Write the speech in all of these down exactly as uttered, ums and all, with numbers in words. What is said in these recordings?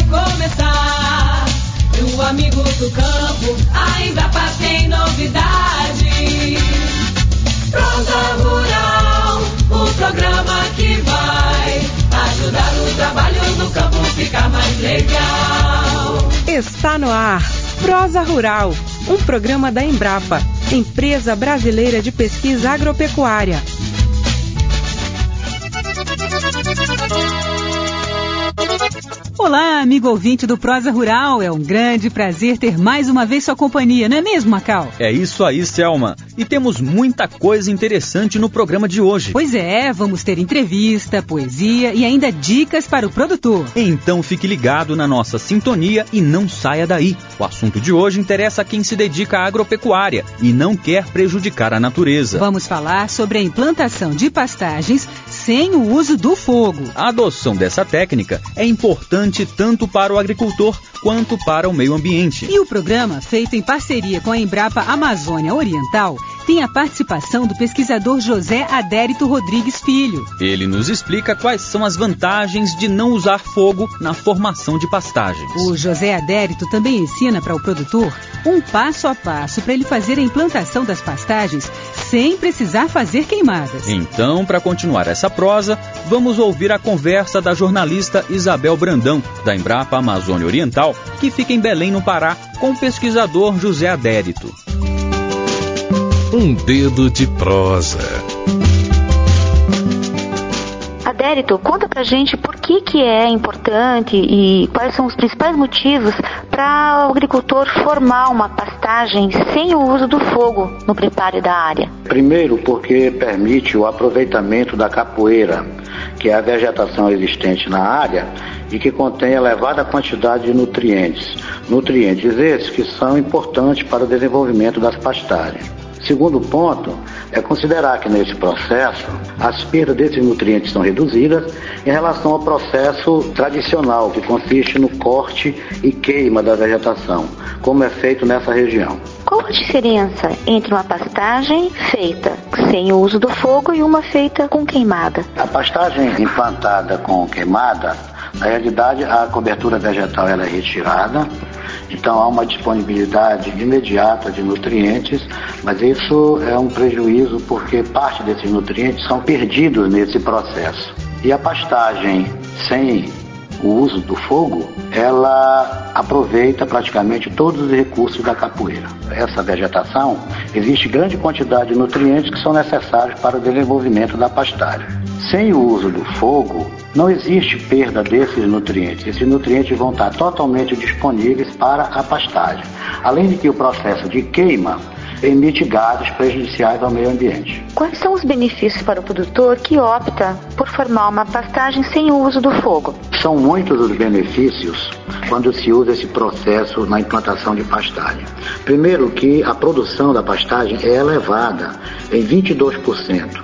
recomeçar. E o amigo do campo, a Embrapa tem novidade. Prosa Rural, o programa que vai ajudar o trabalho no campo ficar mais legal. Está no ar, Prosa Rural, um programa da Embrapa, Empresa Brasileira de Pesquisa Agropecuária. Olá, amigo ouvinte do Prosa Rural, é um grande prazer ter mais uma vez sua companhia, não é mesmo, Macau? É isso aí, Selma. E temos muita coisa interessante no programa de hoje. Pois é, vamos ter entrevista, poesia e ainda dicas para o produtor. Então fique ligado na nossa sintonia e não saia daí. O assunto de hoje interessa a quem se dedica à agropecuária e não quer prejudicar a natureza. Vamos falar sobre a implantação de pastagens sem o uso do fogo. A adoção dessa técnica é importante tanto para o agricultor quanto para o meio ambiente. E o programa, feito em parceria com a Embrapa Amazônia Oriental, tem a participação do pesquisador José Adérito Rodrigues Filho. Ele nos explica quais são as vantagens de não usar fogo na formação de pastagens. O José Adérito também ensina para o produtor um passo a passo para ele fazer a implantação das pastagens sem precisar fazer queimadas. Então, para continuar essa prosa, vamos ouvir a conversa da jornalista Isabel Brandão, da Embrapa Amazônia Oriental, que fica em Belém, no Pará, com o pesquisador José Adérito. Um dedo de prosa. Adérito, conta pra gente por que que é importante e quais são os principais motivos para o agricultor formar uma pastagem sem o uso do fogo no preparo da área. Primeiro, porque permite o aproveitamento da capoeira, que é a vegetação existente na área e que contém elevada quantidade de nutrientes. Nutrientes esses que são importantes para o desenvolvimento das pastagens. Segundo ponto é considerar que nesse processo as perdas desses nutrientes são reduzidas em relação ao processo tradicional, que consiste no corte e queima da vegetação, como é feito nessa região. Qual a diferença entre uma pastagem feita sem o uso do fogo e uma feita com queimada? A pastagem implantada com queimada, na realidade a cobertura vegetal ela é retirada, então há uma disponibilidade imediata de nutrientes, mas isso é um prejuízo porque parte desses nutrientes são perdidos nesse processo. E a pastagem sem o uso do fogo, ela aproveita praticamente todos os recursos da capoeira. Essa vegetação, existe grande quantidade de nutrientes que são necessários para o desenvolvimento da pastagem. Sem o uso do fogo, não existe perda desses nutrientes. Esses nutrientes vão estar totalmente disponíveis para a pastagem. Além de que o processo de queima emite gases prejudiciais ao meio ambiente. Quais são os benefícios para o produtor que opta por formar uma pastagem sem o uso do fogo? São muitos os benefícios quando se usa esse processo na implantação de pastagem. Primeiro, que a produção da pastagem é elevada em vinte e dois por cento.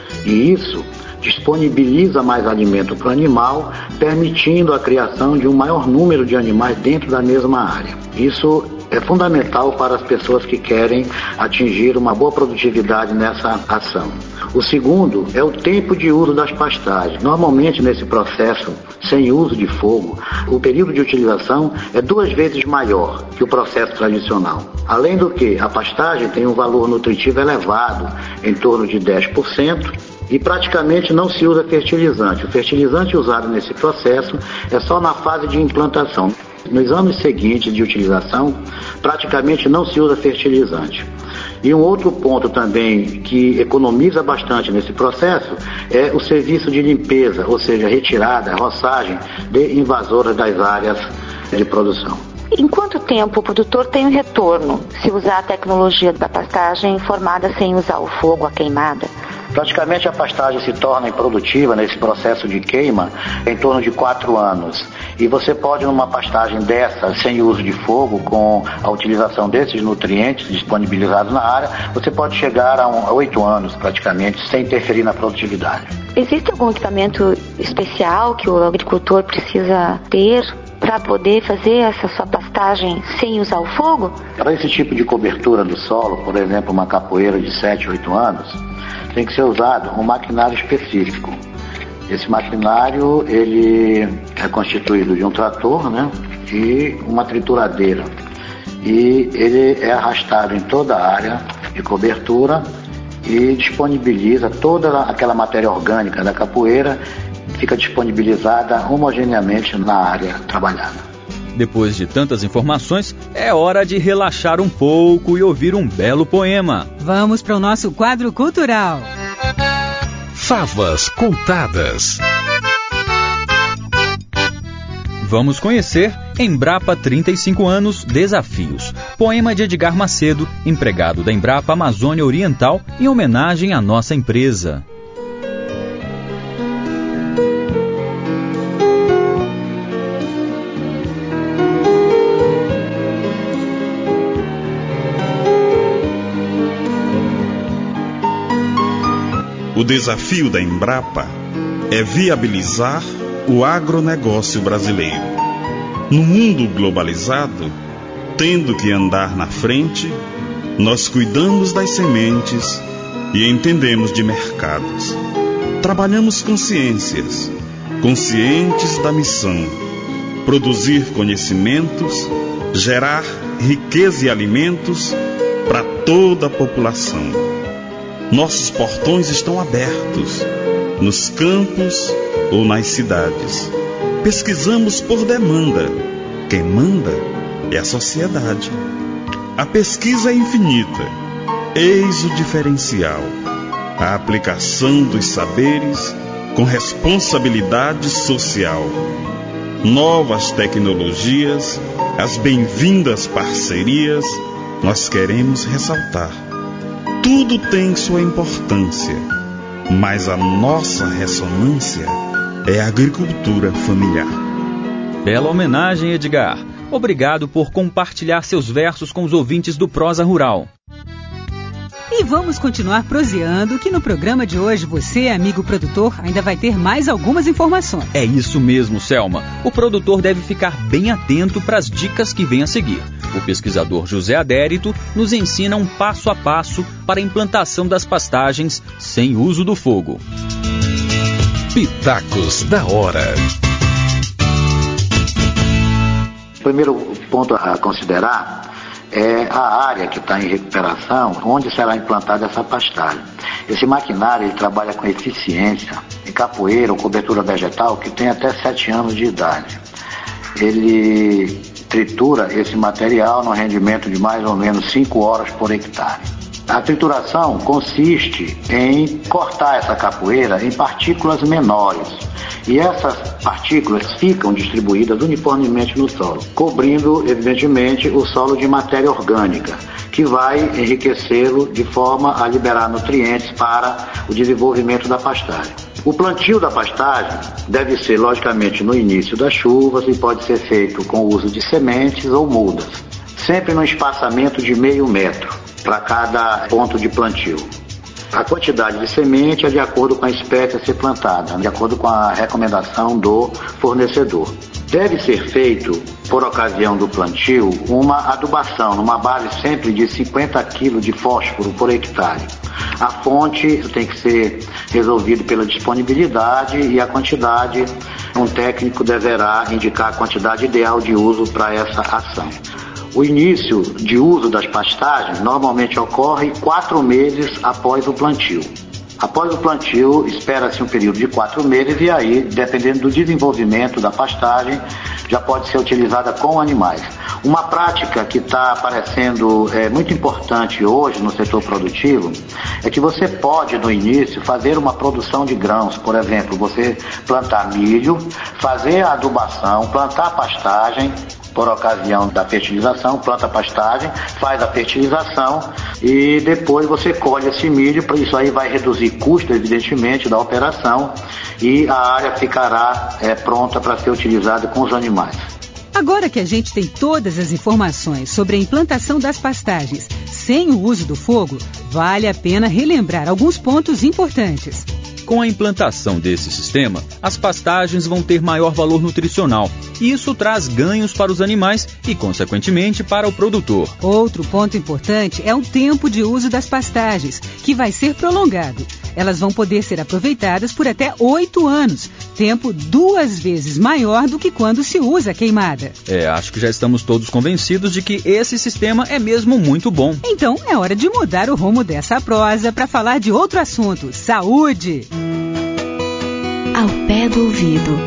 E isso disponibiliza mais alimento para o animal, permitindo a criação de um maior número de animais dentro da mesma área. Isso é fundamental para as pessoas que querem atingir uma boa produtividade nessa ação. O segundo é o tempo de uso das pastagens. Normalmente, nesse processo, sem uso de fogo, o período de utilização é duas vezes maior que o processo tradicional. Além do que, a pastagem tem um valor nutritivo elevado, em torno de dez por cento, e praticamente não se usa fertilizante. O fertilizante usado nesse processo é só na fase de implantação. Nos anos seguintes de utilização, praticamente não se usa fertilizante. E um outro ponto também que economiza bastante nesse processo é o serviço de limpeza, ou seja, retirada, roçagem de invasoras das áreas de produção. Em quanto tempo o produtor tem um retorno se usar a tecnologia da pastagem formada sem usar o fogo, a queimada? Praticamente a pastagem se torna improdutiva nesse processo de queima em torno de quatro anos. E você pode, numa pastagem dessa, sem uso de fogo, com a utilização desses nutrientes disponibilizados na área, você pode chegar a, um, a oito anos praticamente, sem interferir na produtividade. Existe algum equipamento especial que o agricultor precisa ter para poder fazer essa sua pastagem sem usar o fogo? Para esse tipo de cobertura do solo, por exemplo, uma capoeira de sete, oito anos, tem que ser usado um maquinário específico. Esse maquinário, ele é constituído de um trator, né, e uma trituradeira. E ele é arrastado em toda a área de cobertura e disponibiliza toda aquela matéria orgânica da capoeira, fica disponibilizada homogeneamente na área trabalhada. Depois de tantas informações, é hora de relaxar um pouco e ouvir um belo poema. Vamos para o nosso quadro cultural. Favas contadas. Vamos conhecer Embrapa trinta e cinco anos, Desafios. Poema de Edgar Macedo, empregado da Embrapa Amazônia Oriental, em homenagem à nossa empresa. O desafio da Embrapa é viabilizar o agronegócio brasileiro. No mundo globalizado, tendo que andar na frente, nós cuidamos das sementes e entendemos de mercados. Trabalhamos com ciências, conscientes da missão, produzir conhecimentos, gerar riqueza e alimentos para toda a população. Nossos portões estão abertos, nos campos ou nas cidades. Pesquisamos por demanda. Quem manda é a sociedade. A pesquisa é infinita. Eis o diferencial. A aplicação dos saberes com responsabilidade social. Novas tecnologias, as bem-vindas parcerias, nós queremos ressaltar. Tudo tem sua importância, mas a nossa ressonância é a agricultura familiar. Bela homenagem, Edgar. Obrigado por compartilhar seus versos com os ouvintes do Prosa Rural. E vamos continuar proseando, que no programa de hoje você, amigo produtor, ainda vai ter mais algumas informações. É isso mesmo, Selma. O produtor deve ficar bem atento para as dicas que vêm a seguir. O pesquisador José Adérito nos ensina um passo a passo para a implantação das pastagens sem uso do fogo. Pitacos da hora. O primeiro ponto a considerar é a área que está em recuperação, onde será implantada essa pastagem. Esse maquinário ele trabalha com eficiência em capoeira ou cobertura vegetal que tem até sete anos de idade. Ele tritura esse material no rendimento de mais ou menos cinco horas por hectare. A trituração consiste em cortar essa capoeira em partículas menores. E essas partículas ficam distribuídas uniformemente no solo, cobrindo, evidentemente, o solo de matéria orgânica, que vai enriquecê-lo de forma a liberar nutrientes para o desenvolvimento da pastagem. O plantio da pastagem deve ser, logicamente, no início das chuvas e pode ser feito com o uso de sementes ou mudas, sempre no espaçamento de meio metro para cada ponto de plantio. A quantidade de semente é de acordo com a espécie a ser plantada, de acordo com a recomendação do fornecedor. Deve ser feito, por ocasião do plantio, uma adubação, numa base sempre de cinquenta quilos de fósforo por hectare. A fonte tem que ser resolvida pela disponibilidade e a quantidade, um técnico deverá indicar a quantidade ideal de uso para essa ação. O início de uso das pastagens normalmente ocorre quatro meses após o plantio. Após o plantio, espera-se um período de quatro meses e aí, dependendo do desenvolvimento da pastagem, já pode ser utilizada com animais. Uma prática que está aparecendo é, muito importante hoje no setor produtivo é que você pode, no início, fazer uma produção de grãos. Por exemplo, você plantar milho, fazer a adubação, plantar a pastagem, por ocasião da fertilização, planta a pastagem, faz a fertilização e depois você colhe esse milho, isso aí vai reduzir custo, evidentemente, da operação e a área ficará é, pronta para ser utilizada com os animais. Agora que a gente tem todas as informações sobre a implantação das pastagens sem o uso do fogo, vale a pena relembrar alguns pontos importantes. Com a implantação desse sistema, as pastagens vão ter maior valor nutricional e isso traz ganhos para os animais e, consequentemente, para o produtor. Outro ponto importante é o tempo de uso das pastagens, que vai ser prolongado. Elas vão poder ser aproveitadas por até oito anos, tempo duas vezes maior do que quando se usa queimada. É, acho que já estamos todos convencidos de que esse sistema é mesmo muito bom. Então é hora de mudar o rumo dessa prosa para falar de outro assunto: saúde. Ao pé do ouvido.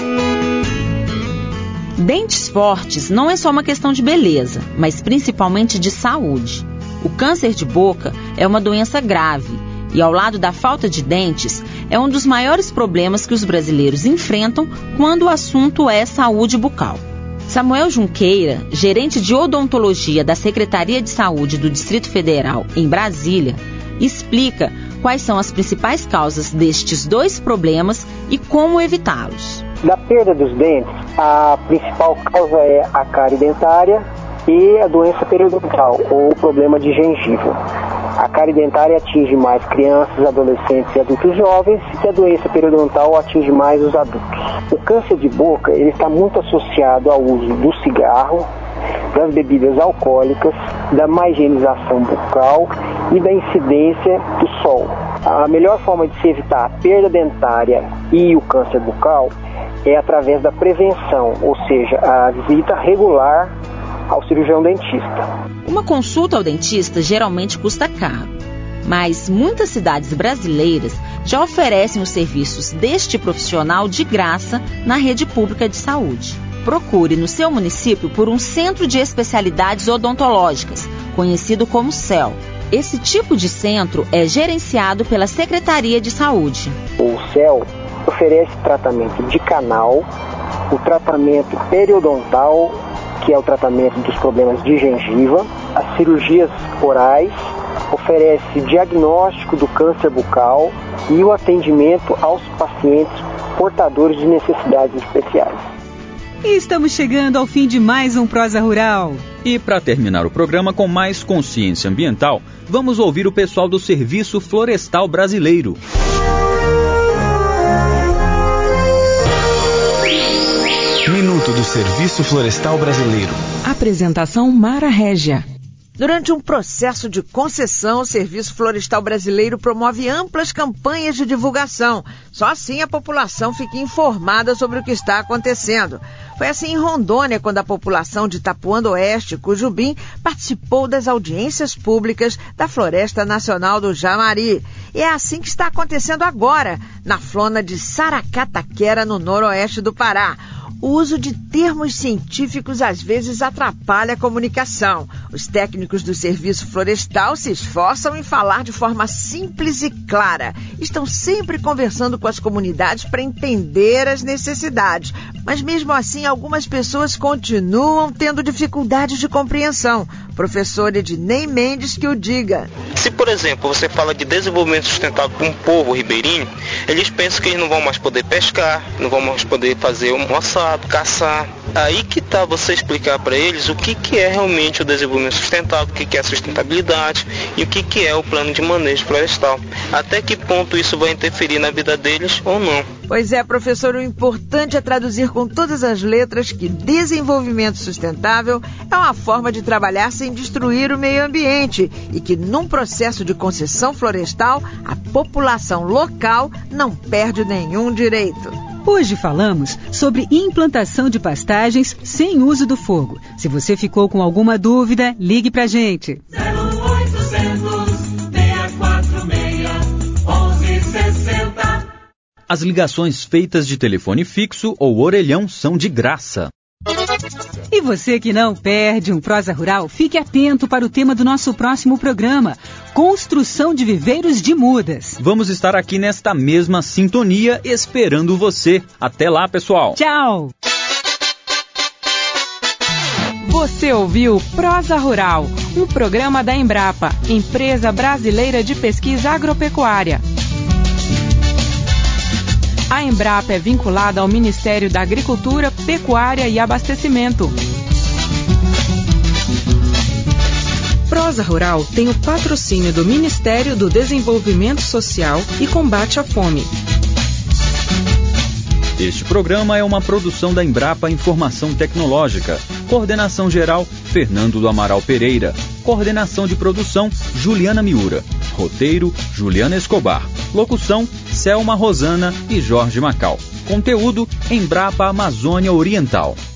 Dentes fortes não é só uma questão de beleza, mas principalmente de saúde. O câncer de boca é uma doença grave e, ao lado da falta de dentes, é um dos maiores problemas que os brasileiros enfrentam quando o assunto é saúde bucal. Samuel Junqueira, gerente de odontologia da Secretaria de Saúde do Distrito Federal, em Brasília, explica quais são as principais causas destes dois problemas e como evitá-los. Da perda dos dentes, a principal causa é a cárie dentária e a doença periodontal, ou problema de gengiva. A cárie dentária atinge mais crianças, adolescentes e adultos jovens, e a doença periodontal atinge mais os adultos. O câncer de boca ele está muito associado ao uso do cigarro, das bebidas alcoólicas, da má higienização bucal e da incidência do sol. A melhor forma de se evitar a perda dentária e o câncer bucal é através da prevenção, ou seja, a visita regular ao cirurgião dentista. Uma consulta ao dentista geralmente custa caro, mas muitas cidades brasileiras já oferecem os serviços deste profissional de graça na rede pública de saúde. Procure no seu município por um centro de especialidades odontológicas, conhecido como C E L. Esse tipo de centro é gerenciado pela Secretaria de Saúde. O C E L oferece tratamento de canal, o tratamento periodontal, que é o tratamento dos problemas de gengiva, as cirurgias orais, oferece diagnóstico do câncer bucal e o atendimento aos pacientes portadores de necessidades especiais. E estamos chegando ao fim de mais um Prosa Rural. E para terminar o programa com mais consciência ambiental, vamos ouvir o pessoal do Serviço Florestal Brasileiro. Minuto do Serviço Florestal Brasileiro. Apresentação Mara Régia. Durante um processo de concessão, o Serviço Florestal Brasileiro promove amplas campanhas de divulgação. Só assim a população fica informada sobre o que está acontecendo. Foi assim em Rondônia, quando a população de Itapuã do Oeste, Cujubim, participou das audiências públicas da Floresta Nacional do Jamari. E é assim que está acontecendo agora, na flona de Saracataquera, no noroeste do Pará. O uso de termos científicos às vezes atrapalha a comunicação. Os técnicos do Serviço Florestal se esforçam em falar de forma simples e clara. Estão sempre conversando com as comunidades para entender as necessidades. Mas mesmo assim, algumas pessoas continuam tendo dificuldades de compreensão. Professor Ednei Mendes que o diga. Se, por exemplo, você fala de desenvolvimento sustentável para um povo ribeirinho, eles pensam que eles não vão mais poder pescar, não vão mais poder fazer um roçado, caçar. Aí que tá você explicar para eles o que, que é realmente o desenvolvimento sustentável, o que, que é a sustentabilidade e o que, que é o plano de manejo florestal. Até que ponto isso vai interferir na vida deles ou não. Pois é, professor, o importante é traduzir com todas as letras que desenvolvimento sustentável é uma forma de trabalhar sem destruir o meio ambiente e que num processo de concessão florestal, a população local não perde nenhum direito. Hoje falamos sobre implantação de pastagens sem uso do fogo. Se você ficou com alguma dúvida, ligue pra gente. zero oitocentos, seis quatro seis, onze sessenta. As ligações feitas de telefone fixo ou orelhão são de graça. E você que não perde um Prosa Rural, fique atento para o tema do nosso próximo programa: construção de viveiros de mudas. Vamos estar aqui nesta mesma sintonia esperando você. Até lá, pessoal. Tchau. Você ouviu Prosa Rural, um programa da Embrapa, Empresa Brasileira de Pesquisa Agropecuária. A Embrapa é vinculada ao Ministério da Agricultura, Pecuária e Abastecimento. Prosa Rural tem o patrocínio do Ministério do Desenvolvimento Social e Combate à Fome. Este programa é uma produção da Embrapa Informação Tecnológica. Coordenação geral, Fernando do Amaral Pereira. Coordenação de produção, Juliana Miura. Roteiro, Juliana Escobar. Locução, Selma Rosana e Jorge Macau. Conteúdo Embrapa Amazônia Oriental.